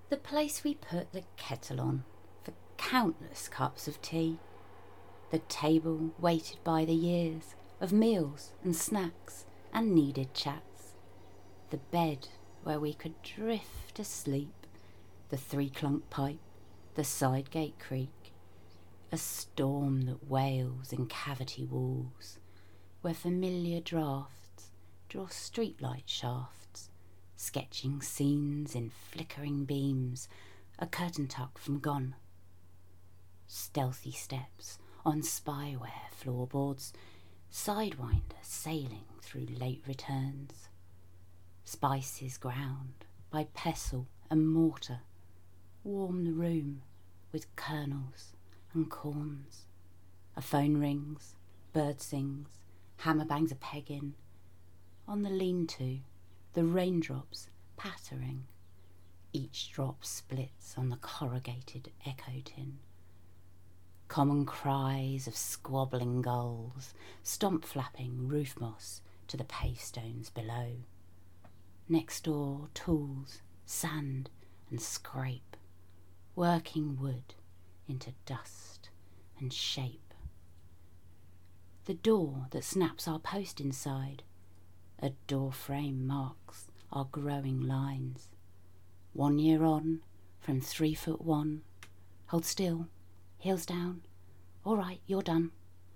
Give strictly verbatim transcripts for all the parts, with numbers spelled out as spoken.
The place we put the kettle on for countless cups of tea. The table weighted by the years of meals and snacks and needed chats. The bed where we could drift asleep. The three-clunk pipe, the side gate creak. A storm that wails in cavity walls, where familiar draughts draw streetlight shafts, sketching scenes in flickering beams, a curtain tuck from Gone. Stealthy steps on spyware floorboards, sidewinder sailing through late returns. Spices ground by pestle and mortar warm the room with kernels and corns. A phone rings, bird sings, hammer bangs a peg in. On the lean-to, the raindrops pattering. Each drop splits on the corrugated echo tin. Common cries of squabbling gulls, stomp-flapping roof moss to the pavestones below. Next door, tools, sand and scrape, working wood into dust and shape. The door that snaps our post inside, a door frame marks our growing lines. One year on, from three foot one, hold still, heels down, all right, you're done.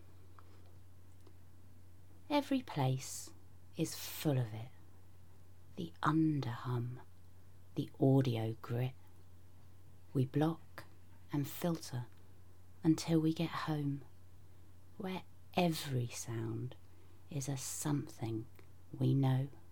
Every place is full of it, the underhum, the audio grit. We block and filter until we get home, where every sound is a something we know.